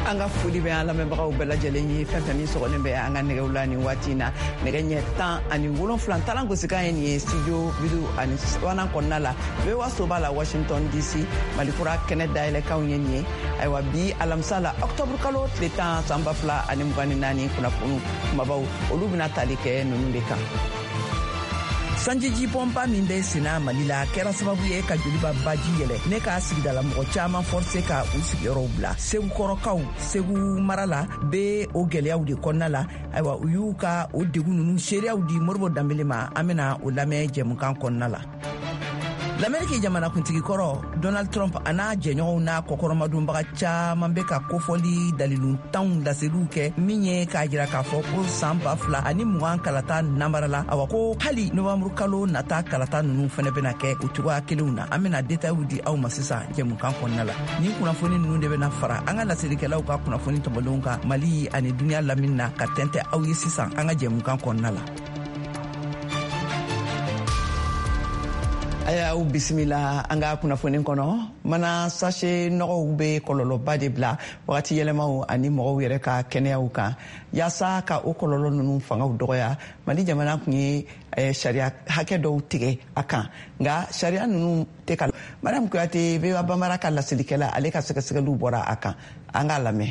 anga foli be ala membagaw bela jeleni fefemi sogone be anga negewla ni watina negenya tan ani wolon flan talango sika ni studio bidu ani wana konnala be waso bala Washington DC malikura Canada ile kawnyenye aywa bi alamsala October kalo tleta samba fla ani mugani nani kuna punu mabaw olubina talike nunde kan sanjiji pompa min be sina malila kera sababu ye ka joliba baji yele ne ka sigida la mɔgɔ caman forcer ka u sigiyɔrɔw bila segu kɔrɔkaw segu marala be o gɛlɛyaw de kɔnɔna la aywa u y'u ka o degun ninnu seereyaw di Moribo Dambele ma an bena o lamɛn jɛmukan kɔnɔna la l'Amérique jamana kuntigi kɔrɔ Donald Trump ana jɛɲɔgɔnw na kɔkɔrɔmadonbaga caman be ka kofɔli dalilun tanw laseliw kɛ min ye k'a jira k'a fɔ ko san 2020 kalata namarala awa ko hali novembre kalo nata kalata nunu fɛnɛ bena kɛ o cogoya kelenw na an bena détails di aw ma sisan jɛmukan kɔnɔna la ni kunnafoni nunu de bena fara an ka laselikɛlaw ka kunnafoni tɔmɔlenw kan Mali ani duniya lamini na ka tɛntɛ aw ye sisan an ka jɛmukan kɔnɔna la. Aya u bisimila anga kunnafoni kono mana sachet nɔgɔw be kɔlɔlɔba de bila wagati yɛlɛmaw ani mɔgɔw yɛrɛ ka kɛnɛyaw kan yaasa ka o kɔlɔlɔ ninnu fangaw dɔgɔya Mali jamana kun ye sariya hakɛ dɔw tigɛ a kan nka sariya ninnu tɛ ka Madame Kuyate Vewa Bambara ka laselikɛla ale ka sɛgɛsɛgɛliw bɔra a kan an k'a lamɛn.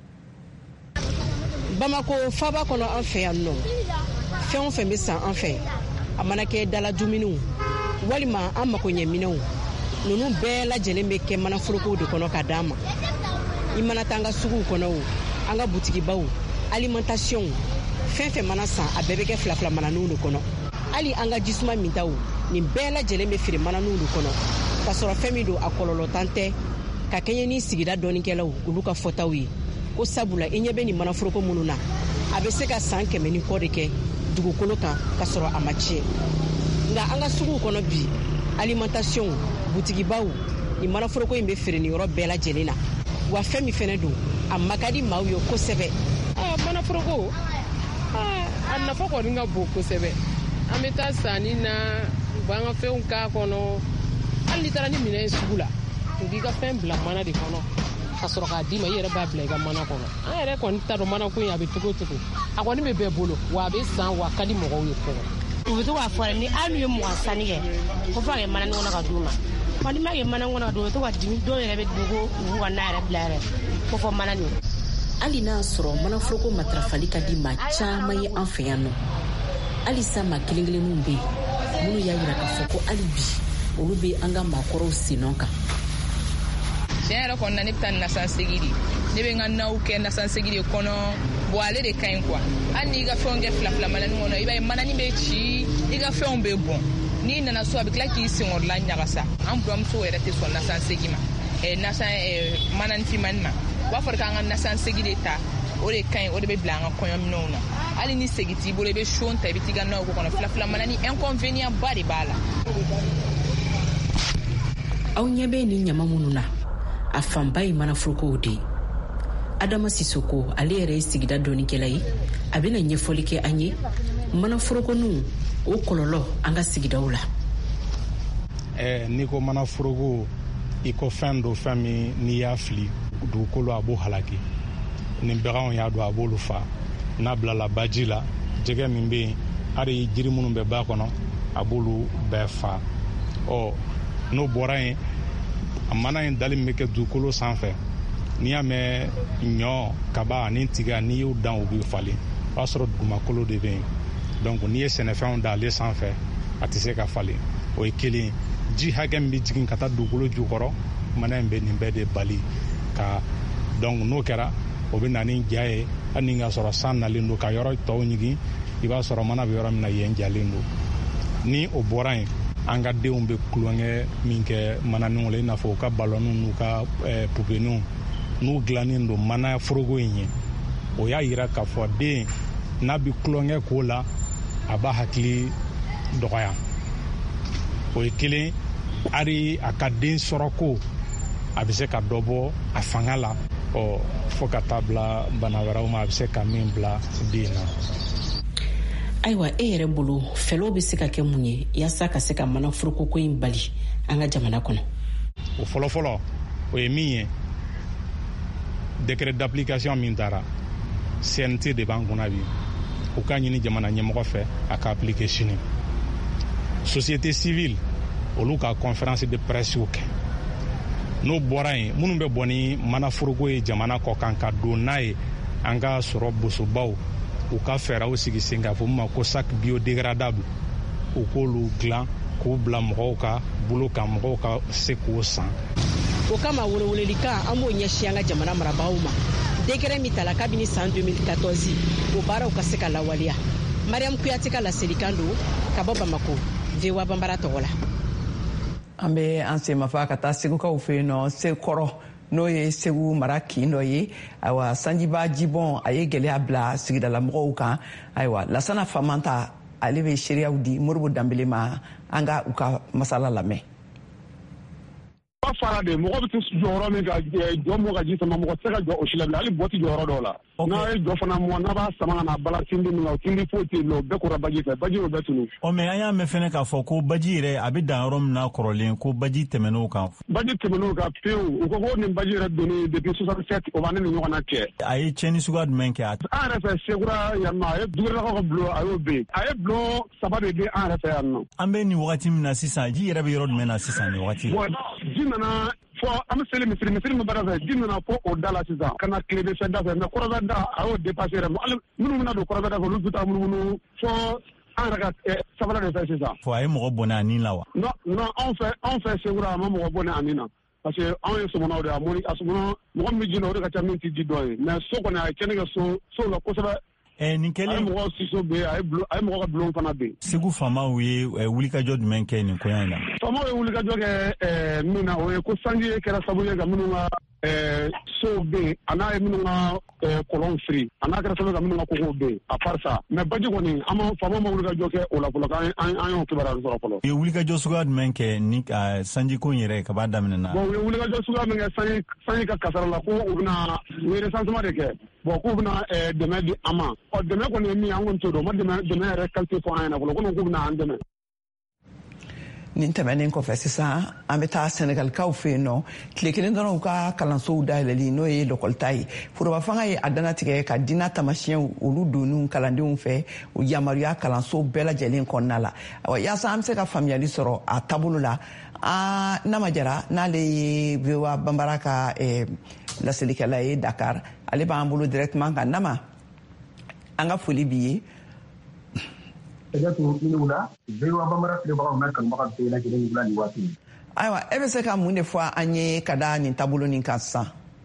Bamako faba kɔnɔ an fɛ yan nɔ fɛn o fɛn bɛ san an fɛ a mana kɛ dala dumuniw walima an mako ɲɛ minɛnw ninnu bɛɛ lajɛlen bɛ kɛ manaforoko de kɔnɔ ka d'an ma I mana taa an ka suguw kɔnɔ o an ka butigibaw alimentation fɛn fɛn mana san a bɛɛ bɛ kɛ filafila mananinw de kɔnɔ hali an ka jisuma mintaw nin bɛɛ lajɛlen bɛ feere mananinw de kɔnɔ ka sɔrɔ fɛn min don a kɔlɔlɔ tan tɛ ka kɛɲɛ ni sigida dɔɔnikɛlaw olu ka fɔtaw ye ko sabula I ɲɛ bɛ nin manaforoko minnu na a bɛ se ka san 100 ni kɔ de kɛ dugukolo kan ka sɔrɔ a ma tiɲɛ nga an ka suguw kɔnɔ bi alimentation butigibaw ni manaforoko in bɛ feere ni yɔrɔ bɛɛ lajɛlen na wa fɛn min fɛnɛ don a makadi maaw ye kosɛbɛ manaforoko a nafa kɔni ka bon kosɛbɛ an bɛ taa sanni na u b'an ka fɛnw k'a kɔnɔ hali ni taara ni minɛn ye sugu la u b'i ka fɛn bila mana de kɔnɔ ka sɔrɔ k'a d'i ma I yɛrɛ b'a bila I ka mana kɔnɔ an yɛrɛ kɔni t'a dɔn mana ko in a bɛ cogo o cogo a kɔni bɛ bɛɛ bolo wa a bɛ san wa a ka di mɔgɔw ye kɔrɔ u bɛ to k'a fɔ ni hali ye mɔgɔ sanni kɛ ko fɔ a kɛ mana kɔnɔ ka d'u ma wa ni ma kɛ mana kɔnɔ ka d'u ma u bɛ to ka dimi dɔw yɛrɛ bɛ dogo u ka na yɛrɛ bila yɛrɛ ko fɔ mana nin hali n'a sɔrɔ manaforoko matarafali ka di maa caman ye an fɛ yan nɔ halisa maa kelen-kelenninw bɛ yen minnu y'a jira k'a fɔ ko hali bi olu bɛ an ka maakɔrɔw sennɔ kan tiɲɛ yɛrɛ kɔnɔna ne bɛ taa nasansegi de ne bɛ n ka naw kɛ nasansegi de kɔnɔ bon ale de ka ɲi quoi hali n'i ka fɛnw kɛ filafila manani kɔnɔ I b'a ye manani bɛ ci I ka fɛnw bɛ bɔn n'i nana so a bɛ tila k'i senkɔrɔla ɲagasa an buramusow yɛrɛ tɛ sɔn nasansegi ma manani finmani ma u b'a fɔ k'an ka nasansegi de ta o de ka ɲi o de bɛ bila an ka kɔɲɔminɛnw na hali ni segi t'i bolo I bɛ son ta I bɛ t'i ka naw k'o kɔnɔ filafila manani inconvénient ba de b'a la. aw ɲɛ bɛ nin ɲama minnu na a fanba ye manaforokow de Adama Sisoko ale yɛrɛ ye sigida dɔɔnikɛla ye a bɛna ɲɛfɔli kɛ an ye manaforokonu o kɔlɔlɔ an ka sigidaw la n'i ko manaforoko I ko fɛn do fɛn min n'i y'a fili dugukolo a b'o halaki ni baganw y'a don a b'olu fa n'a bilala baji la jɛgɛ min bɛ yen hali jiri minnu bɛ ba kɔnɔ a b'olu bɛɛ fa n'o bɔra yen a mana in dali min bɛ kɛ dugukolo sanfɛ n'i y'a mɛn ɲɔ kaba ani tiga n'i y'u dan u bɛ falen o b'a sɔrɔ dugumakolo de bɛ yen donc n'i ye sɛnɛfɛnw da ale sanfɛ a tɛ se ka falen o ye kelen ji hakɛ min bɛ jigin ka taa dugukolo jukɔrɔ mana in bɛ nin bɛɛ de bali ka donc n'o kɛra o bɛ na ni ja ye hali ni ka sɔrɔ san nalen don ka yɔrɔ tɔw ɲigin I b'a sɔrɔ mana bɛ yɔrɔ min na yen jalen don ni o bɔra yen an ka denw bɛ kulonkɛ min kɛ mananinw la I n'a fɔ u ka ballonniw n'u ka pupeniw n'u dilannen don mana foroko in ye o y'a jira k'a fɔ den n'a bɛ kulonkɛ k'o la a b'a hakili dɔgɔya o ye kelen hali a ka den sɔrɔ ko a bɛ se ka dɔ bɔ a fanga la fo ka taa bila bana wɛrɛw ma a bɛ se ka min bila den na. ayiwa e yɛrɛ bolo fɛlɛw bɛ se ka kɛ mun ye yaasa ka se ka manaforokoko in bali an ka jamana kɔnɔ o fɔlɔfɔlɔ o ye min ye décret d'application min tara CNT de b'an kunna bi u ka ɲini jamana ɲɛmɔgɔ fɛ a ka appliquer sini. Société civile olu ka conférence de presse kɛ n'o bɔra yen minnu bɛ bɔ ni manaforoko ye jamana kɔ kan ka don n'a ye an ka sɔrɔ bosobaw u ka fɛɛrɛw sigi sen k'a fɔ min ma ko sac biodégradable u k'olu dilan k'u bila mɔgɔw ka bolo kan mɔgɔw ka se k'o san. O kama welewelelikan an b'o ɲɛsin an ka jamana marabagaw ma décret min tala kabini san 2014 o baaraw ka se ka lawaleya. Mariam Kuyate ka laselikan don ka bɔ Bamako, VOA Bambara tɔgɔ la. An bɛ an semafa ka taa segukaw fɛ yen nɔ sekɔrɔ n'o ye segu mara kin dɔ ye ayiwa sanjiba jibɔn a ye gɛlɛya bila sigidalamɔgɔw kan ayiwa Lasana Famanta ale bɛ seereyaw di Moribo Danbele ma an ka u ka masala lamɛn. Fara de mɔgɔ bɛ to jɔyɔrɔ min ka jɔ mɔgɔ ka ji sama mɔgɔ tɛ se ka jɔ o si la hali bɔti jɔyɔrɔ dɔw la n'a ye jɔ fana mɔ n'a b'a sama ka na bala tindi min na o tindi foyi tɛ yen nɔ o bɛɛ kɔrɔ baji fɛ baji o bɛɛ tunu. Mais an y'a mɛn fɛnɛ k'a fɔ ko baji yɛrɛ a bɛ dan yɔrɔ min na kɔrɔlen ko baji tɛmɛn'o kan. Baji tɛmɛn'o kan pewu u ko ko nin baji yɛrɛ donni depuis 67 o b'an ni nin ɲɔgɔn na cɛ. A ye tiɲɛni suguya jumɛn kɛ? An yɛrɛ fɛ Sekura yan nɔ a ye dugulakaw ka bulon a y'o ben a ye bulon 3 de di an yɛrɛ fɛ yan nɔ. An bɛ nin wagati min na sisan ji yɛrɛ bɛ yɔrɔ jumɛn na sisan nin wagati? Ji nana fɔ an bɛ seli misiri min bara fɛ ji nana fɔ o da la sisan ka na tile bɛ fɛn da fɛ mais kɔrɔbɛ da a y'o dépassé yɛrɛ minnu bɛna don kɔrɔbɛ da fɛ olu bɛ taa munumunu fɔ an yɛrɛ ka sabara de fɛ sisan. Fɔ a ye mɔgɔ bɔnɛ a nin la wa? Non anw fɛ Sekura a ma mɔgɔ bɔnɛ a nin na parce que anw ye sɔmɔnɔw de ye a sɔmɔnɔ mɔgɔ min bɛ ji la o de ka ca min tɛ ji dɔ ye mais so kɔni a ye kɛnɛ kɛ so la kosɛbɛ. Nin kɛlen a ye mɔgɔ siso bɛ yen a ye mɔgɔ ka bulon fana bɛ yen. Segu faamaw ye wulikajɔ jumɛn kɛ nin koɲɛ in na? Faamaw ye wulikajɔ kɛ min na o ye ko sanji kɛra sababu ye ka minnu ka sow bɛ yen a n'a ye minnu ka kɔlɔnw firi a n'a kɛra sababu ye ka minnu ka kogow bɛ yen a part ça mais baji kɔni faamaw ma wulikajɔ kɛ o la fɔlɔ k'an y'o kibaruya sɔrɔ fɔlɔ. U ye wulikajɔ suguya jumɛn kɛ ni sanji ko in yɛrɛ ka b'a daminɛna? Bon u ye wulikajɔ suguya min kɛ sanji ka kasara la ko u bɛna u ye recensement de kɛ bon k'u bɛna dɛmɛ di an ma dɛmɛ kɔni ye min ye an kɔni t'o dɔn u ma dɛmɛ yɛrɛ qualité fɔ an ɲɛna fɔlɔ ko k'u bɛna an dɛmɛ. Nin tɛmɛnen kɔfɛ sisan an bɛ taa Senegalikaw fɛ yen nɔ tile kelen dɔrɔn u ka kalansow dayɛlɛli n'o ye lɔkɔlita ye foroba fanga ye a danatigɛ ka diinɛ taamasiyɛnw olu doniw kalandenw fɛ u yamaruya kalanso bɛɛ lajɛlen kɔnɔna la yaasa an bɛ se ka faamuyali sɔrɔ a taabolo la Nama Jara n'ale ye VOA Bambara ka laselikɛla ye Dakar ale b'an bolo directement kan Nama an ka foli b'i ye. Ayiwa e bɛ se ka mun de fɔ an ye ka da nin taabolo nin kan sisan?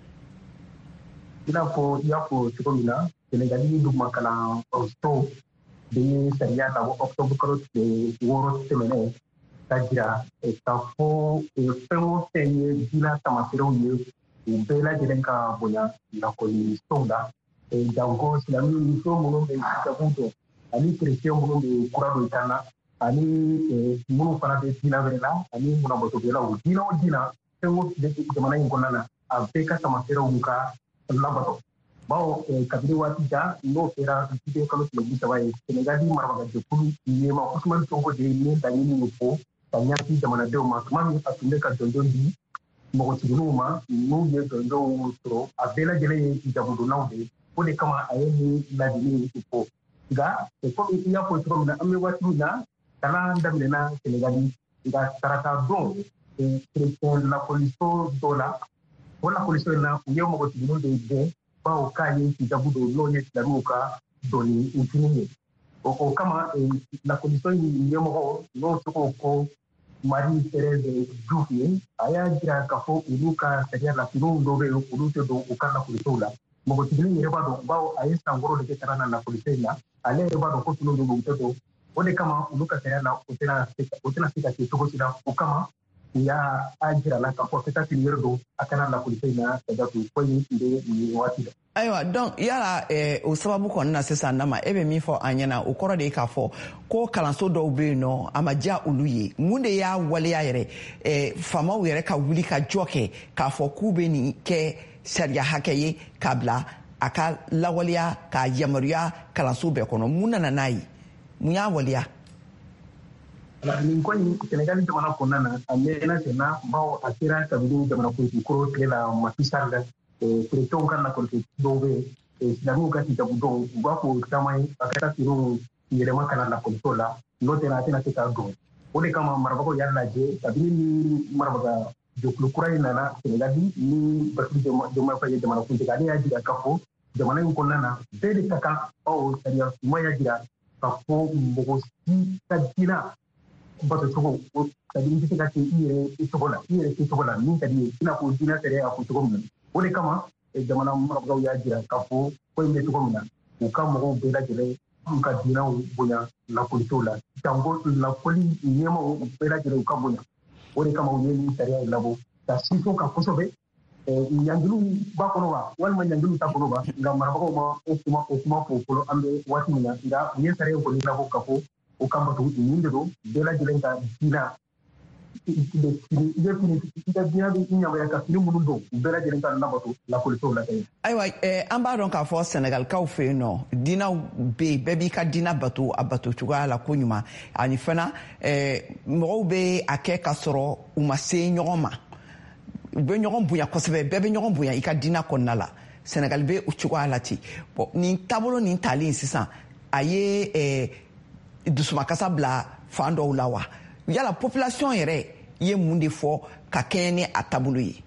I n'a fɔ i y'a fɔ cogo min na Senegali duguma kalanso bɛ sariya ta octobre kalo tile 6 tɛmɛnen ka jira k'a fɔ fɛn o fɛn ye diinɛ taamasiyɛnw ye u bɛɛ lajɛlen ka bonya lakɔlisow la janko silamɛw ni so minnu bɛ hijabu dɔn ani chrétien minnu bɛ kura don kan na ani minnu fana bɛ diinɛ wɛrɛ la ani munabatokɛlaw diinɛ o diinɛ fɛn o jamana in kɔnɔna na a bɛɛ ka taamasiyɛnw ka labato bawo kabini waati jan n'o kɛra juillet kalo tile 30 ye Senegali marabagajɛkulu ɲɛma Ousmane Sonko de ye min laɲini min fɔ ka ɲɛsin jamanadenw ma tuma min a tun bɛ ka jɔnjɔn di mɔgɔtigininw ma n'u ye jɔnjɔnw sɔrɔ a bɛɛ lajɛlen ye hijabudonnaw de ye o de kama a ye nin ladili fɔ nka komi i y'a fɔ cogo min na an bɛ waati min na kalan daminɛna Senegali nka sarata don chrétien lakɔliso dɔ la o lakɔliso in na u ye mɔgɔtigininw de gɛn bawo k'a ye hijabu don n'o ye silamɛw ka dɔnni ntini ye o kama lakɔliso in ɲɛmɔgɔ n'o tɔgɔ ko Marie-Thérèse Diouf ye a y'a jira k'a fɔ olu ka sariya la finiw dɔw bɛ yen olu tɛ don u ka lakɔlisow la mɔgɔtigininw yɛrɛ b'a dɔn bawo a ye san 6 de kɛ kalan na lakɔliso in na ale yɛrɛ b'a dɔn ko finiw don u tɛ don o de kama olu ka sariya la o tɛna se ka kɛ cogo si la o kama u y'a jira la k'a fɔ peut-être yɛrɛ don a kana lakɔliso in na ka datu ko in tun bɛ nin waati la. Ayiwa donc yala o sababu kɔni na sisan Nama e bɛ min fɔ an ɲɛna o kɔrɔ de ye k'a fɔ ko kalanso dɔw bɛ yen nɔ a ma diya olu ye mun de y'a waleya yɛrɛ faamaw yɛrɛ ka wuli ka jɔ kɛ k'a fɔ k'u bɛ nin kɛ sariya hakɛ ye k'a bila a ka lawaleya k'a yamaruya kalanso bɛɛ kɔnɔ mun nana n'a ye mun y'a waleya? Nin ko in Senegali jamana kɔnɔna na a mɛnna sen na bawo a sera kabini jamana politikoro tile la Macky Sall pression kan na kolke dobe silamu ka ti tabudo ba ko tamai akata tiro yelema kana na konsola no tena tena ta do ole kama marabako yalla je tabini ni marabaga joklu kurai nana senegadi ni basu joma fa jama ko tikani ya jira kafo jamana ko nana bede taka o sariya moya jira kafo mbogo si tadina bato togo tabini tika ti ire itobola ni tadi ina ko dina tere ko togo mun ole kama jamana marabaga ya jira kafo ko ime togo mun ko kama ko beda jere ka dina bonya la kulitola tango la koli nyema beda jere ka bonya ole kama uyeni taria labo ta sifo ka kosobe nyangulu ba kono ba walma nyangulu ta kono ba ngamara ba ko ma okuma popolo ambe wati mina nda uye taria ko ni labo kafo o kamba to nyinde do bela jilenga dina ayiwa an b'a dɔn k'a fɔ sɛnɛgalikaw fɛ yen nɔ diinaw bɛ yen bɛɛ b'i ka diina bato a bato cogoya la ko ɲuman ani fana mɔgɔw bɛ a kɛ ka sɔrɔ u ma se ɲɔgɔn ma u bɛ ɲɔgɔn bonya kosɛbɛ bɛɛ bɛ ɲɔgɔn bonya i ka diina kɔnɔna la sɛnɛgali bɛ o cogoya la ten bɔn nin taabolo nin talen sisan a ye dusumakasa bila fan dɔw la wa yala population yɛrɛ ye mun de fɔ ka kɛɲɛ ni a taabolo ye.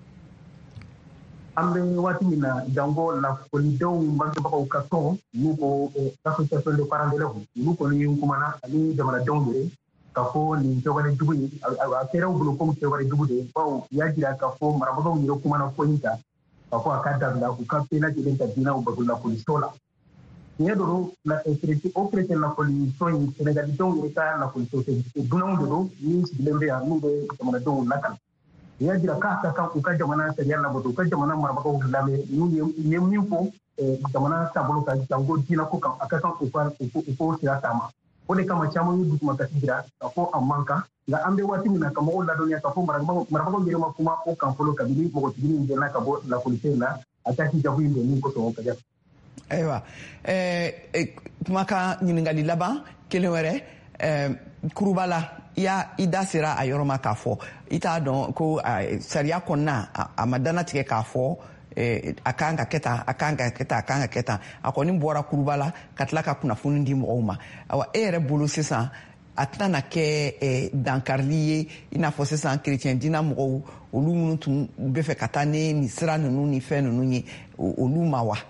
an bɛ waati min na jango lakɔlidenw bangebagaw ka tɔn n'u ko association de parents d'élèves olu kɔni ye kumana ani jamanadenw yɛrɛ ka fɔ nin kɛwale jugu ye a kɛra u bolo komi kɛwale jugu de bawo u y'a jira ka fɔ marabagaw yɛrɛ kumana ko in ta ka fɔ a ka dabila u ka bɛɛ lajɛlen ka diinaw bato lakɔliso la. tiɲɛ don o chrétien lakɔliso in sɛnɛgalidenw yɛrɛ ka lakɔliso dunanw de don min sigilen bɛ yan n'u bɛ jamanadenw lakana. u y'a jira k'a ka kan u ka jamana sariya labato u ka jamana marabagaw lamɛn n'u ye min fɔ jamana taabolo kan jango diina ko kan a ka kan u k'o sira taama. o de kama caman ye dusumakasi jira ka fɔ a man kan nka an bɛ waati min na ka mɔgɔw ladɔnniya ka fɔ marabagaw yɛrɛ ma kuma o kan fɔlɔ kabini mɔgɔtigi min gɛnna ka bɔ lakɔliso in na a t'a k'i jago in don min kosɔn ka ja. ayiwa kumakan ɲiningali laban kelen wɛrɛ kurubala i da sera a yɔrɔ ma k'a fɔ i t'a dɔn ko sariya kɔnɔna a ma danatigɛ k'a fɔ a kan ka kɛ tan a kan ka kɛ tan a kan ka kɛ tan a kɔni bɔra kurubala ka tila ka kunnafoni di mɔgɔw ma awa e yɛrɛ bolo sisan a tɛna kɛ dankarili ye i n'a fɔ sisan kerecɛn diina mɔgɔw olu minnu tun bɛ fɛ ka taa ni nin sira ninnu ni fɛn ninnu ye olu ma wa.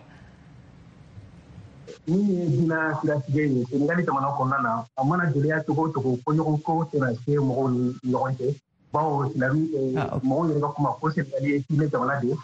min ye diina siratigɛ ye senegali jamana kɔnɔna na a mana gɛlɛya cogo o cogo fɔɲɔgɔn ko tɛna se mɔgɔw ni ɲɔgɔn cɛ bawo silami mɔgɔw yɛrɛ ka kuma ko senegali ye diinɛ jamana de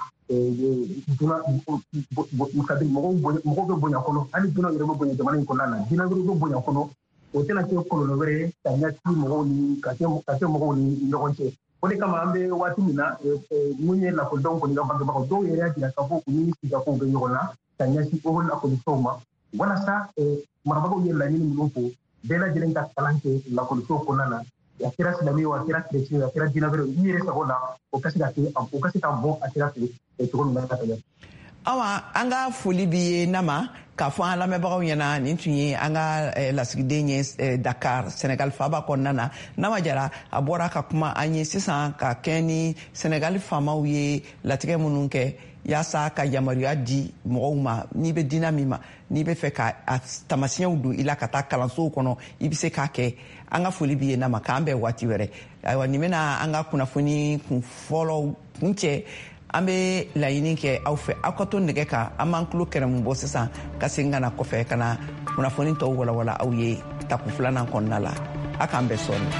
mɔgɔw bɛ bonya kɔnɔ hali diinɛ yɛrɛ bɛ bonya jamana in kɔnɔna na diinɛ wɛrɛ bɛ bonya kɔnɔ o tɛna kɛ kɔlɔlɔ wɛrɛ ye ka ɲɛsin mɔgɔw ni ka kɛ mɔgɔw ni ɲɔgɔn cɛ o de kama an bɛ waati min na mun ye lakɔlidenw kɔni ka bangebagaw dɔw yɛrɛ y'a jira k'a fɔ u ni sigakow bɛ ɲɔgɔn na ka ɲɛsin o lakɔlisow ma walasa marabagaw ye laɲini minnu fɔ bɛɛ lajɛlen ka kalan kɛ lakɔliso kɔnɔna na a kɛra silamɛ ye a kɛra kerecɛn a kɛra diinɛ wɛrɛ i yɛrɛ sago la o ka se ka bɔ a sira fɛ cogo min na ka tɛmɛ. awa an ka foli b'i ye nama k'a fɔ an lamɛnbagaw ɲɛna nin tun ye an ka lasigiden ye Dakar Senegal faaba kɔnɔna na Nama Jara a bɔra ka kuma an ye sisan ka kɛ ni Senegal faamaw ye latigɛ minnu kɛ yaasa ka yamaruya di mɔgɔw ma n'i bɛ diina min ma n'i bɛ fɛ ka tamasiyɛnw don i la ka taa kalansow kɔnɔ i bɛ se k'a kɛ an ka foli b'i ye Nama k'an bɛn waati wɛrɛ ayiwa nin bɛna an ka kunnafoni kun fɔlɔw kun cɛ an bɛ laɲini kɛ aw fɛ aw ka to nɛgɛ kan an b'an tulo kɛrɛmu bɔ sisan ka segin ka na kɔfɛ ka na kunnafoni tɔw walawala aw ye taku filanan kɔnɔna la a k'an bɛn sɔɔni.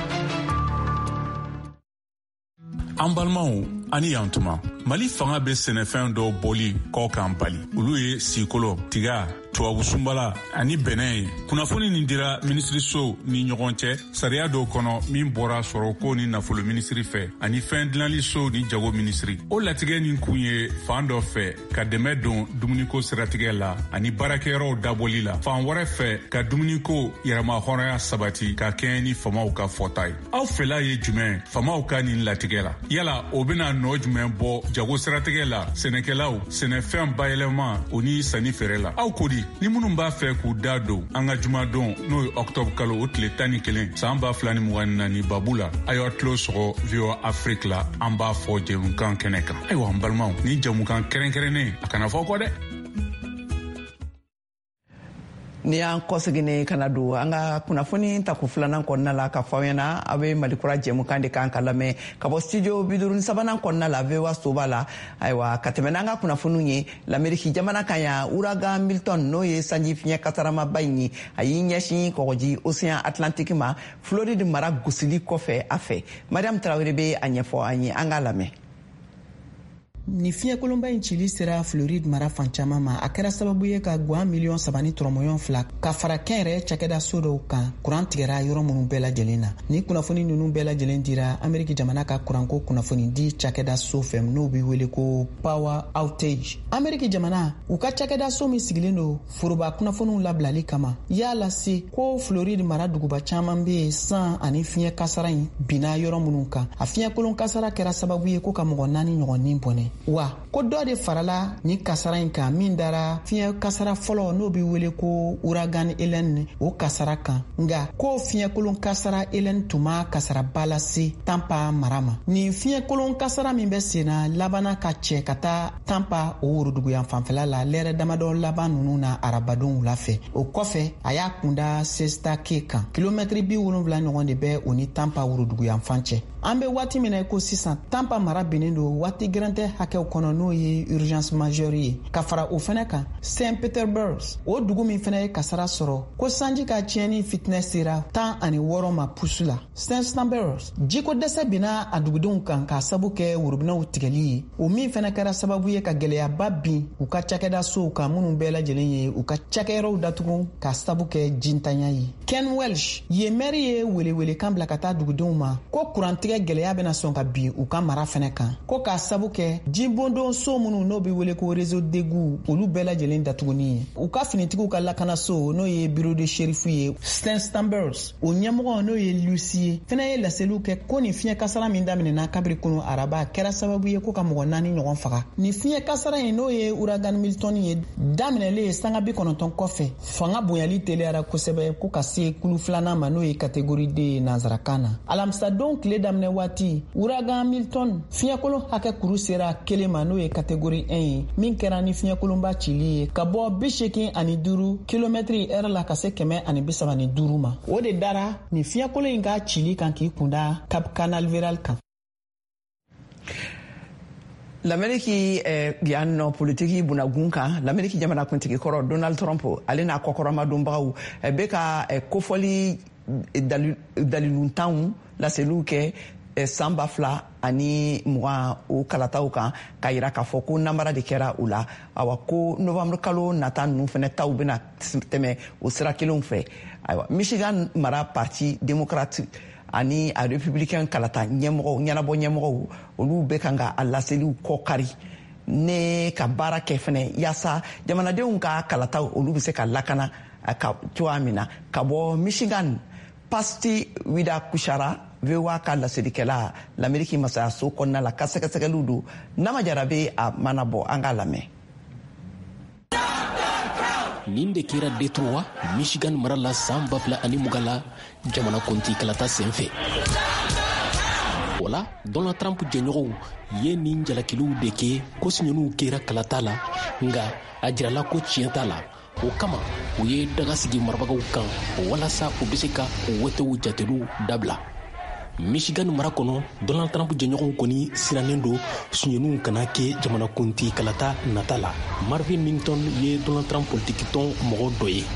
an balimaw ani yan tuma mali fanga bɛ sɛnɛfɛn dɔw bɔli kɔ kan bali olu ye sikolo tiga tubabu sunbala ani bɛnɛ ye kunnafoni nin dira minisiriso ni ɲɔgɔn cɛ sariya dɔw kɔnɔ min bɔra sɔrɔ ko ni nafolo minisiri fɛ ani fɛn dilanli so ni jago minisiri o latigɛ nin kun ye fan dɔ fɛ ka dɛmɛ don dumuniko siratigɛ la ani baarakɛyɔrɔw dabɔli la fan wɛrɛ fɛ ka dumuniko yɛrɛma hɔrɔnya sabati ka kɛɲɛ ni famaw ka fɔta ye aw fɛla ye jumɛn famaw ka nin latigɛ la yala o bena nɔ jumɛn bɔ jago siratigɛ la sɛnɛkɛlaw sɛnɛfɛn bayɛlɛma o ni sanni feere la. Aw ko di ni minnu b'a fɛ k'u da don an ka jumadon n'o ye octobre kalo o tile 11 san 2024 babu la a y'aw tulo sɔgɔ VOA Afrique la an b'a fɔ jɛmukan kɛnɛ kan. Ayiwa an balimaw ni jɛmukan kɛrɛnkɛrɛnnen a kana fɔ kɔ dɛ. ni y'an kɔsegini kana don an ka kunnafoni ta ko filanan kɔnɔna la ka fɔ ɲɛna a bɛ malikura jɛmukan de kan ka lamɛn ka bɔ studio 53 kɔnɔna la VOA soba la. ayiwa ka tɛmɛ n'an ka kunnafoniw ye l'Amérique jamana kan yan ouragan Milton n'o ye sanji fiɲɛ kasaramaba in ye a y'i ɲɛsin kɔgɔji océan Atlantique ma Floride mara gosili kɔfɛ a fɛ. Mariam Traoré bɛ a ɲɛfɔ an ye, an k'a lamɛn. Ni fiɲɛkolonba in cili sera Floride mara fan caman ma a kɛra sababu ye ka guan miliɔn 3.2 ka fara kɛnyɛrɛ cakɛda so dɔw kan kuran tigɛra yɔrɔ minnu bɛɛ lajɛlen na. Ni kunnafoni ninnu bɛɛ lajɛlen dira Ameriki jamana ka kuranko kunnafoni di cakɛda so fɛ n'o bɛ wele ko Power Outage. Ameriki jamana u ka cakɛda so min sigilen don foroba kunnafoniw labilali kama y'a lase ko Floride mara duguba caman bɛ yen san ani fiɲɛ kasara in binna yɔrɔ minnu kan. A fiɲɛkolon kasara kɛra sababu ye ko ka mɔgɔ 4 ɲɔgɔnnin bɔnɛ. Wa ko dɔ de farala ni kasara in kan min dara fiɲɛ kasara fɔlɔ n'o bɛ wele ko ouragan Hélène o kasara kan nga ko fiɲɛkolon kasara Hélène tuma kasara balase Tampa mara ma. Ni fiɲɛkolon kasara min bɛ senna labana ka cɛ ka taa Tampa o woroduguyan fanfɛla la lɛrɛ damadɔ laban ninnu na arabadenw wula fɛ. O kɔfɛ a y'a kunda Siesta Key kan kilomɛtiri 70 ɲɔgɔn de bɛ o ni Tampa woroduguyan fan cɛ. An bɛ waati min na ko sisan Tampa mara binnen don waati gɛrɛn tɛ hakɛw kɔnɔ n'o ye urgence majeure ye. Ka fara o fɛnɛ kan St. Petersburg o dugu min fɛnɛ ye kasara sɔrɔ ko sanji ka tiɲɛni fitinɛ sera 16 ma pusu la. St. Petersburg jiko dɛsɛ binna a dugudenw kan ka sabu kɛ worobinɛw tigɛli ye. O min fɛnɛ kɛra sababu ye ka gɛlɛyaba bin u ka cakɛda sow kan minnu bɛɛ lajɛlen ye u ka cakɛyɔrɔw datugu ka sabu kɛ jintanya ye. Ken Welsh ye maire ye welewelekan bila ka taa dugudenw ma ko kurantigɛ gɛlɛya bɛna sɔn ka bin u ka mara fɛnɛ kan ko k'a sabu kɛ jibondon so minnu n'o bɛ wele ko réseau d'égout olu bɛɛ lajɛlen datuguni ye. U ka finitigiw ka lakana so n'o ye bureau de shérif ye. St. Petersburg o ɲɛmɔgɔ n'o ye Lucie ye fɛnɛ ye laseliw kɛ ko ni fiɲɛ kasara min daminɛna kabiri kunu araba kɛra sababu ye ko ka mɔgɔ 4 ɲɔgɔn faga. Ni fiɲɛ kasara in n'o ye ouragan Milton ye daminɛlen sanga 90 kɔfɛ fanga bonyali teliyara kosɛbɛ ko ka se kulu filanan ma n'o ye catégorie D nanzarakan na. Alamisa don tile daminɛ waati ouragan Milton fiɲɛkolon hakɛ kuru sera 1 ma n'o ye catégorie 1 ye min kɛra ni fiɲɛkolonba cili ye ka bɔ 85 km/h la ka se 135 ma. O de dara ni fiɲɛkolon in ka cili kan k'i kunda Cap Canaveral kan. L'Amérique yan nɔ politiki bunnagun kan l'Amérique jamana kuntigi kɔrɔ Donald Trump ale n'a kɔkɔrɔma donbagaw bɛ ka kofɔli daliluntanw laseliw kɛ san 2020 o kalataw kan ka yira k'a fɔ ko namara de kɛra u la. Awa ko novembre kalo nata ninnu fɛnɛ taw bɛna tɛmɛ o sira kelenw fɛ. Ayiwa Michigan mara parti démocrate ani a républicain kalata ɲɛmɔgɔw ɲɛnabɔ ɲɛmɔgɔw olu bɛ kan ka a laseliw kɔ kari ne ka baara kɛ fɛnɛ yaasa jamanadenw ka kalataw olu bɛ se ka lakana ka cogoya min na. Ka bɔ Michigan Pasti Wida Kushara VOA ka laselikɛla l'Amérique masayaso kɔnɔna la ka sɛgɛsɛgɛliw don Nama Jarabe a mana bɔ an k'a lamɛn. Nin de kɛra Detroit, Michigan mara la san 2020 la jamana konti kalata senfɛ. Wala Donald Trump jɛɲɔgɔnw ye nin jalakiliw de kɛ ko siɲɛniw kɛra kalata la nga a jirala ko tiɲɛ t'a la. O kama u ye daga sigi marabagaw kan walasa u bɛ se ka wetew jateliw dabila. Michigan mara kɔnɔ Donald Trump jɛɲɔgɔnw kɔni sirannen don suɲɛniw kana kɛ jamana kunti kalata nata la. Marvin Minton ye Donald Trump politiki tɔn mɔgɔ dɔ ye.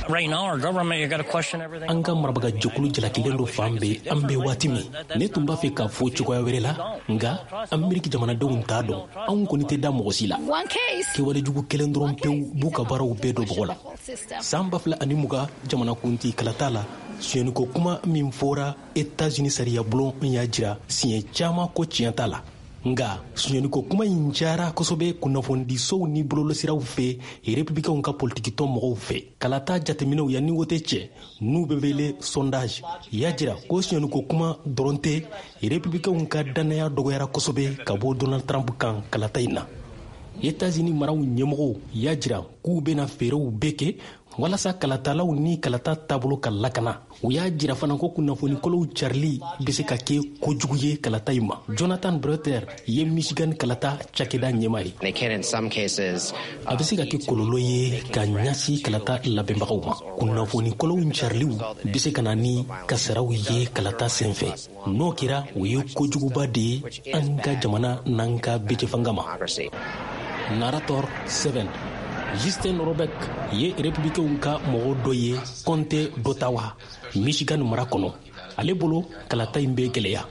An ka marabaga jɛkulu jalakilen do fan bɛɛ an bɛ waati min ne tun b'a fɛ ka fɔ cogoya wɛrɛ la nga Ameriki jamanadenw t'a dɔn anw kɔni tɛ da mɔgɔ si la. Kɛwale jugu kelen dɔrɔn pewu b'u ka baaraw bɛɛ don bɔgɔ la. San 2020 jamana kunti kalata la suɲɛniko kuma min fɔra États-Unis sariya bulon y'a jira siɲɛ caman ko tiɲɛ t'a la. nga suɲɛniko kuma in jara kosɛbɛ kunnafonidisow ni bololosiraw fɛ républicainw ka politikitɔn mɔgɔw fɛ kalata jateminɛw yanni wote cɛ n'u bɛ wele sondage y'a jira ko suɲɛniko kuma dɔrɔn tɛ républicainw ka dannaya dɔgɔyara kosɛbɛ ka bɔ Donald Trump kan kalata in na. États-Unis maraw ɲɛmɔgɔw y'a jira k'u bɛna fɛɛrɛw bɛɛ kɛ walasa kalatalaw ni kalata taabolo ka lakana. U y'a jira fana ko kunnafonikolow carili bɛ se ka kɛ kojugu ye kalata in ma. Jonathan Breuter ye Michigan kalata cakɛda ɲɛma ye. A bɛ se ka kɛ kɔlɔlɔ ye ka ɲasi kalata labɛnbagaw ma. Kunnafonikolow cariliw bɛ se ka na ni kasaraw ye kalata senfɛ. N'o kɛra o ye kojuguba de ye an ka jamana n'an ka bɛjɛfanga ma. Narrator 7 Justin Robeck ye républicainw ka mɔgɔ dɔ ye Comté d'Ottawa, Michigan mara kɔnɔ. Ale bolo kalata in bɛ gɛlɛya.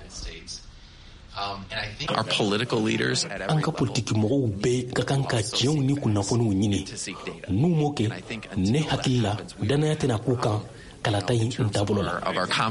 An ka politiki mɔgɔw bɛɛ ka kan ka tiɲɛw ni kunnafoniw ɲini. N'u m'o kɛ, ne hakili la danaya tɛna k'u kan kalata in taabolo la.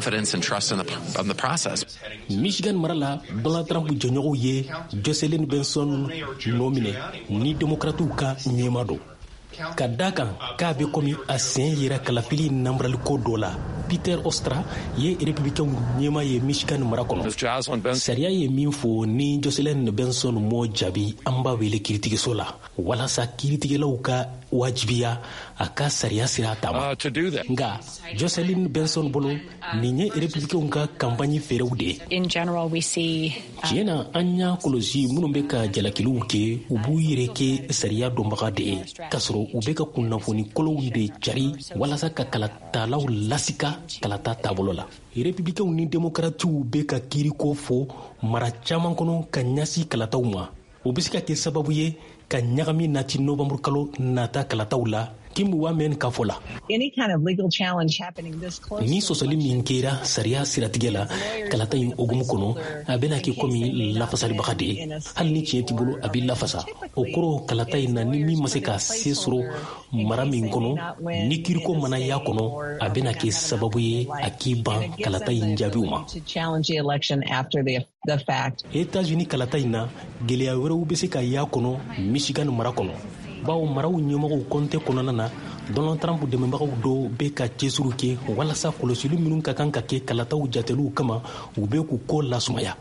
Michigan mara la Donald Trump jɛɲɔgɔnw ye Jocelyn Benson nomine ni démocratiw ka ɲɛma don. Ka da kan k'a bɛ komi a sen yera kalafili namaraliko dɔ la. Peter Ostra ye républicainw ɲɛma ye Michigan mara kɔnɔ. Sariya ye min fɔ ni Jocelyn Benson m'o jaabi an b'a wele kiiritigiso la walasa kiiritigɛlaw ka wajibiya a ka sariya sira taama. Nga Jocelyn Benson bolo nin ye républicainw ka campagne fɛɛrɛw de ye. Tiɲɛ na an y'a kɔlɔsi minnu bɛ ka jalakiliw kɛ u b'u yɛrɛ kɛ sariya dɔnbaga de ye k'a sɔrɔ u bɛ ka kunnafonikolonw de cari walasa ka kalatalaw lasika kalata taabolo la. Républicainw ni démocratiw bɛ ka kiiriko fɔ mara caman kɔnɔ ka ɲasi kalataw ma. O bɛ se ka kɛ sababu ye ka ɲagami nati Novembre kalo nata kalataw la. Kim Wamen ka fɔ la. Ni sɔsɔli min kɛra sariya siratigɛ la kalata in hokumu kɔnɔ a bɛna kɛ komi lafasalibaga de ye. Hali ni tiɲɛ t'i bolo a bɛ lafasa. O kɔrɔ kalata in na ni min ma se ka se sɔrɔ mara min kɔnɔ ni kiiriko mana y'a kɔnɔ a bɛna kɛ sababu ye a k'i ban kalata in jaabiw ma. États-Unis kalata in na gɛlɛya wɛrɛw bɛ se ka y'a kɔnɔ Michigan mara kɔnɔ. Bawo maraw ɲɛmɔgɔw Comté kɔnɔna na Donald Trump dɛmɛbagaw dɔw bɛ ka cɛsuru kɛ walasa kɔlɔsili minnu ka kan ka kɛ kalataw jateliw kama u bɛ k'u ko lasumaya.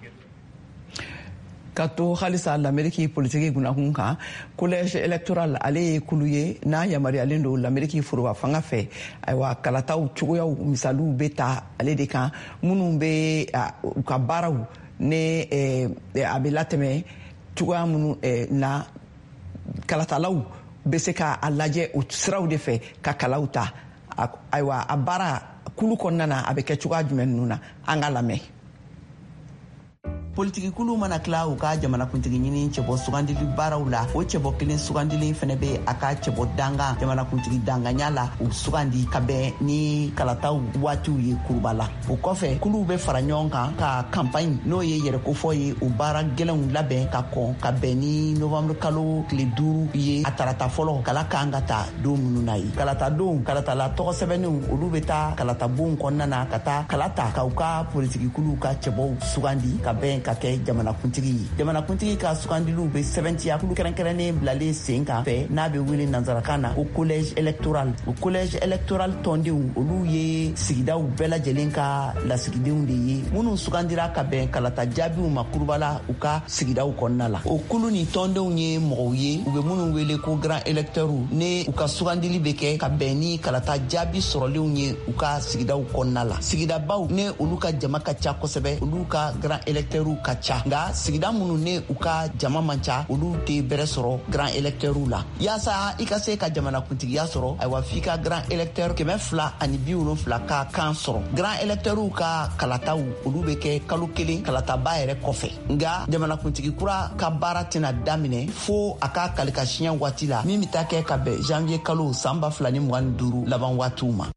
Ka to halisa l'Amérique politique gunnakun kan collège électoral ale ye kulu ye n'a yamaruyalen don l'Amérique foroba fanga fɛ ayiwa kalataw cogoyaw misaliw bɛ ta ale de kan minnu bɛ u ka baaraw ne a bɛ latɛmɛ cogoya minnu na kalatalaw bɛ se ka a lajɛ o siraw de fɛ ka kalaw ta ayiwa a baara kulu kɔnɔna na a bɛ kɛ cogoya jumɛn ninnu na an ka lamɛn. Politiki kulu mana tila u ka jamanakuntigi ɲini cɛbɔ sugandili baaraw la o cɛbɔ kelen sugandili fɛnɛ bɛ a ka cɛbɔ dangan jamanakuntigi danganya la u sugandi ka bɛn ni kalataw waatiw ye kuruba la o kɔfɛ kuluw bɛ fara ɲɔgɔn kan ka campagne n'o ye yɛrɛkofɔ ye o baara gɛlɛnw labɛn ka kɔn ka bɛn ni novembre kalo tile 5 ye a tarata fɔlɔ kala kan ka ta don minnu na ye kalata don kalatala tɔgɔ sɛbɛnniw olu bɛ taa kalata bon kɔnɔna na ka taa kala ta ka u ka politiki kuluw ka cɛbɔw sugandi ka bɛn ka kɛ jamanakuntigi ye jamanakuntigi ka sugandiliw bɛ sɛbɛntiya kulu kɛrɛnkɛrɛnnen bilalen sen kan fɛ n'a bɛ wele nanzarakan na o collège électoral o collège électoral tɔndenw olu ye sigidaw bɛɛ lajɛlen ka lasigidenw de ye minnu sugandira ka bɛn kalata jaabiw ma kurubala u ka sigidaw kɔnɔna la o kulu ni tɔndenw ye mɔgɔw ye u bɛ minnu wele ko grand électeurs ne u ka sugandili bɛ kɛ ka bɛn ni kalata jaabi sɔrɔlenw ye u ka sigidaw kɔnɔna la sigidabaw ne olu ka jama ka ca kosɛbɛ olu ka grand électeurs ka ca nga sigida minnu ne u ka jama man ca olu tɛ bɛrɛ sɔrɔ grand électeurs la yaasa i ka se ka jamanakuntigiya sɔrɔ ayiwa f'i ka grand électeur 270 ka kan sɔrɔ grand électeurs ka kalataw olu bɛ kɛ kalo kelen kalataba yɛrɛ kɔfɛ nga jamanakuntigi kura ka baara tɛna daminɛ fo a ka kalikasiɲɛ waati la min bɛ taa kɛ ka bɛn janvier kalo san 2025 laban waatiw ma.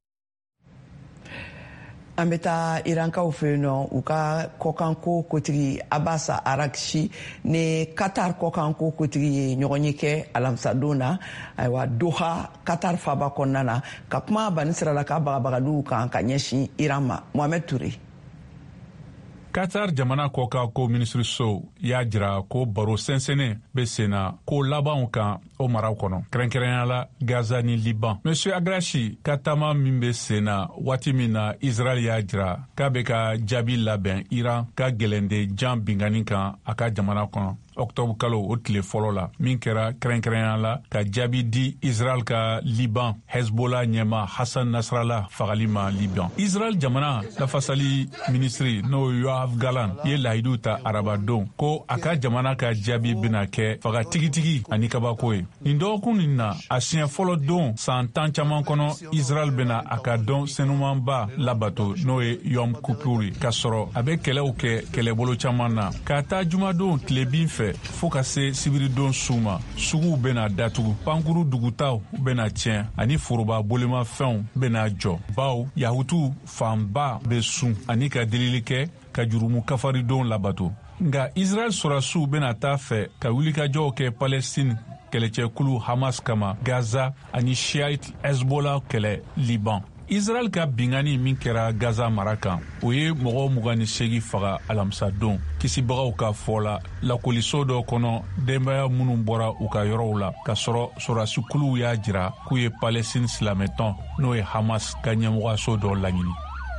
An bɛ taa irankaw fɛ yen nɔ u ka kɔkanko kotigi Abasa Arakchi ni Qatar kɔkanko kotigi ye ɲɔgɔn ye kɛ alamisadon na ayiwa Doha Qatar faba kɔnɔna na ka kuma bani sira la ka bagabagaliw kan ka ɲɛsin Iran ma Mohamed Touré. Qatar jamana kɔka ko minisiriso y'a jira ko baro sɛnsɛnɛ be senna ko labanw kan o maraw kɔnɔ kɛrɛnkɛrɛnya la Gaza ni Liban. Monsieur Agrashi ka taama min be senna waati min na Israel y'a jira k'a be ka jaabi labɛn Iran ka gwɛlɛnde jan bingani kan a ka jamana kɔnɔ octobre kalo o tile fɔlɔ la min kɛra kɛrɛnkɛrɛnya la ka jaabi di Israel ka Liban Hezbollah ɲɛma Hassan Nasrallah fagali ma Liban. Israel jamana lafasali ministri n'o Yoav Galan ye lahidu ta arabadon ko a ka jamana ka jaabi bena kɛ faga tigitigi ani kabako ye. Nin dɔgɔkun nin na a siɲɛ fɔlɔ don san 10 caman kɔnɔ Israel bena a ka dɔn senumanba labato n'o ye Yom Kippur ka sɔrɔ a be kɛlɛw kɛ kɛlɛbolo caman na ka taa jumadon tile bin fɛ fo ka se sibiridon suma suguw bena datugu pankuru dugutaw bena tiɲɛ ani foroba bolimafɛnw bena jɔ baw yahutu fanba be sun ani ka delili kɛ ka jurumu kafaridon labato nga Israel sɔrɔsiw bena taa fɛ ka wulikajɔw kɛ Palestine kɛlɛcɛkulu Hamas kama Gaza ani Shiite Hezbollah kɛlɛ Liban. Israel ka bingani min kɛra Gaza mara kan o ye mɔgɔ 28 faga alamisa don kisibagaw ka fɔ la lakoliso dɔ kɔnɔ denbaya minnu bɔra u ka yɔrɔw la ka sɔrɔ sɔrɔsikuluw y'a jira k'u ye Palestine silamɛtɔn n'o ye Hamas ka ɲɛmɔgɔso dɔ laɲini.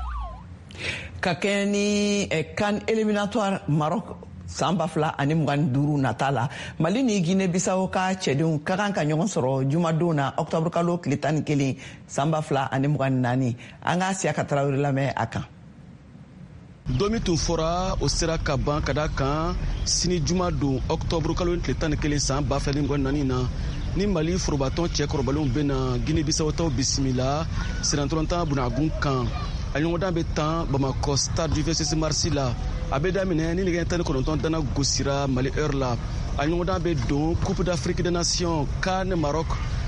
Ka kɛ ni CAN éliminatoire Maroc san 2025 nata la Mali ni Guinée Bissau ka cɛdenw ka kan ka ɲɔgɔn sɔrɔ jumadon na octobre kalo tile 11 san 2024 an ka Siaka Traoré lamɛn a kan. Domi tun fɔra o sera ka ban ka da kan sini jumadon octobre kalo tile 11 san 2024 na ni Mali forobatɔn cɛkɔrɔbalenw bena Guinée Bissau taw bisimila sirantɔlɔntan bunagun kan a ɲɔgɔndan bɛ tan Bamako stade du 26 mars la a bɛ daminɛ ni nɛgɛ 19 dana gosira Mali heure la a ɲɔgɔndan bɛ don Coupe d'Afrique des Nations CAN Maroc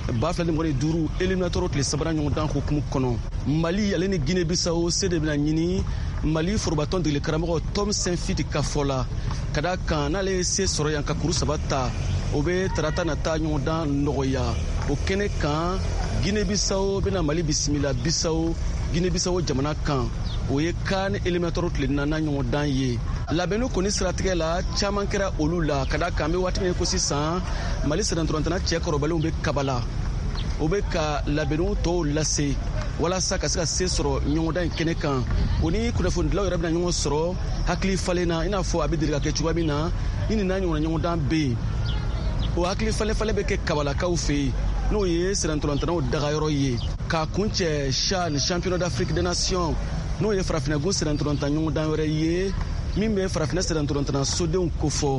2025 éliminatoire tile sabanan ɲɔgɔndan hukumu kɔnɔ. Mali ale ni Guinée Bissau se de bɛna ɲini Mali forobatɔn degeli karamɔgɔ Tom Saint-Fit ka fɔ la ka da kan n'ale ye se sɔrɔ yan ka kuru 3 ta o bɛ tarata nata ɲɔgɔndan nɔgɔya o kɛnɛ kan Guinée Bissau bɛna Mali bisimila Guinée Bissau jamana kan o ye CAN éliminatoire tile 4 ɲɔgɔndan ye. Labɛnnu kɔni siratigɛ la caman kɛra olu la ka da kan bɛ waati min ko sisan Mali sirantɔlɔntana cɛkɔrɔbalenw bɛ kabala o bɛ ka labɛnnu tɔw lase walasa ka se ka se sɔrɔ ɲɔgɔndan in kɛnɛ kan o ni kunnafonidilaw yɛrɛ bɛna ɲɔgɔn sɔrɔ hakili falen na i n'a fɔ a bɛ deli ka kɛ cogoya min na ni nin n'a ɲɔgɔnna ɲɔgɔndan bɛ yen o hakili falen bɛ kɛ kabalakaw fɛ yen n'o ye sirantɔlɔntanaw dagayɔrɔ ye ka kun cɛ CHAN championnat d'Afrique des Nations n'o ye farafinnagun sirantɔlɔntan ɲɔgɔndan wɛrɛ ye min bɛ farafinna sirantɔlɔntana sodenw kofɔ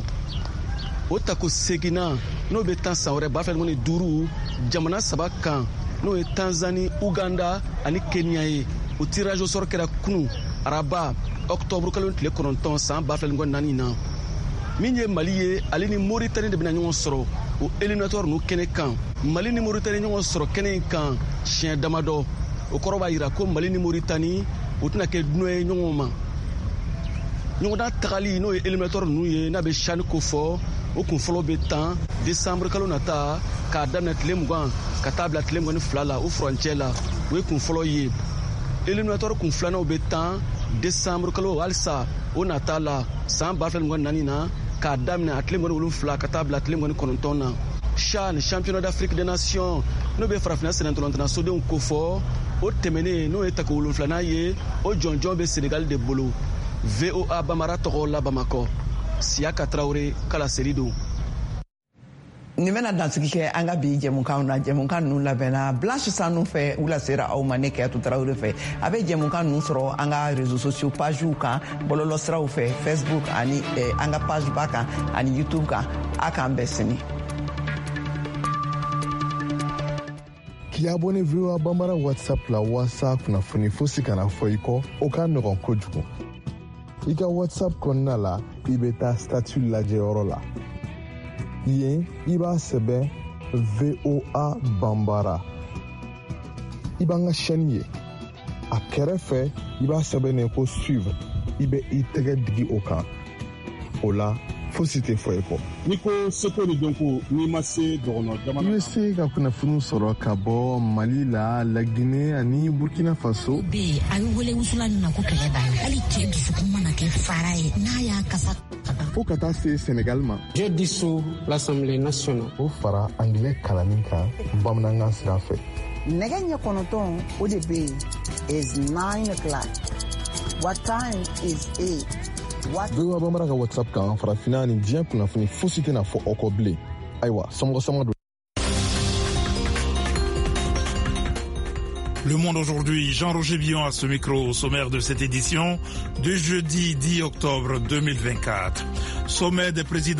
o tako seginna n'o bɛ tan san wɛrɛ 2025 jamana 3 kan n'o ye Tanzanie, Uganda ani Kenya ye o tirage au sort kɛra kunu araba octobre kalo tile 9 san 2024 na min ye Mali ye ale ni Mauritanie de bɛna ɲɔgɔn sɔrɔ o éliminatoire n'u kɛnɛ kan Mali ni Mauritanie ɲɔgɔn sɔrɔ kɛnɛ in kan siɲɛ damadɔ o kɔrɔ b'a jira ko Mali ni Mauritanie o tɛna kɛ dunɔ ye ɲɔgɔn ma ɲɔgɔndan tagali n'o ye éliminatoire ninnu ye n'a bɛ CHAN ko fɔ o kun fɔlɔ bɛ tan décembre kalo nata k'a daminɛ tile 20 ka taa bila tile 22 la o furancɛ la o ye kun fɔlɔ ye éliminatoire kun filananw bɛ tan décembre kalo halisa o nata la san 2024 na k'a daminɛ a tile 27 ka taa bila tile 29 na CHAN championnat d'Afrique des Nations n'o bɛ farafinna sɛnɛntɔlɔntana sodenw ko fɔ o tɛmɛnen n'o ye tako 7 ye o jɔnjɔn bɛ Sénégal de bolo VOA Bamara tɔgɔ la Bamakɔ Siaka Traoré kala seri don. Ni bɛna dansigi kɛ an ka bi jɛmukanw na jɛmukan ninnu labɛnna Blanche Sanu fɛ u lasera aw ma ne Keyatu Traoré fɛ a bɛ jɛmukan ninnu sɔrɔ an ka réseaux sociaux pagew kan bɔlɔlɔsiraw fɛ Facebook ani an ka page ba kan ani YouTube kan a k'an bɛɛ sini. K'i abonné VOA Bambara WhatsApp la walasa kunnafoni fosi kana fɔ i kɔ o ka nɔgɔn kojugu. I ka WhatsApp kɔnɔna la i bɛ taa statut lajɛyɔrɔ la. Yen i b'a sɛbɛn VOA Bambara. I b'an ka chaîne ye. A kɛrɛfɛ i b'a sɛbɛnnen ko suivre. I bɛ i tɛgɛ digi o kan. O la fosi tɛ fɔ ye kɔ. N'i ko seko ni dɔnko n'i ma se dɔgɔnɔ jamana. I bɛ se ka kunnafoni sɔrɔ ka bɔ Mali la, Laginɛ ani Burkina Faso. Be a bɛ wele wusula min na ko kɛlɛ banna. Hali cɛ dusukun mana kɛ fara ye n'a y'a kasa. Fo ka taa se Sénégal ma. J'ai dissous l'Assemblée nationale. O fara anglais kalanni kan bamanankan sira fɛ. Nɛgɛ ɲɛ kɔnɔntɔn o de bɛ yen is 9 o'clock. What time is it? VOA Bambara ka WhatsApp kan farafina ni diɲɛ kunnafoni fosi tɛna fɔ aw kɔ bilen. Ayiwa somɔgɔ don. Le Monde aujourd'hui, Jean-Roger Billon à ce micro au sommaire de cette édition du jeudi 10 octobre 2024. Sommet des présidents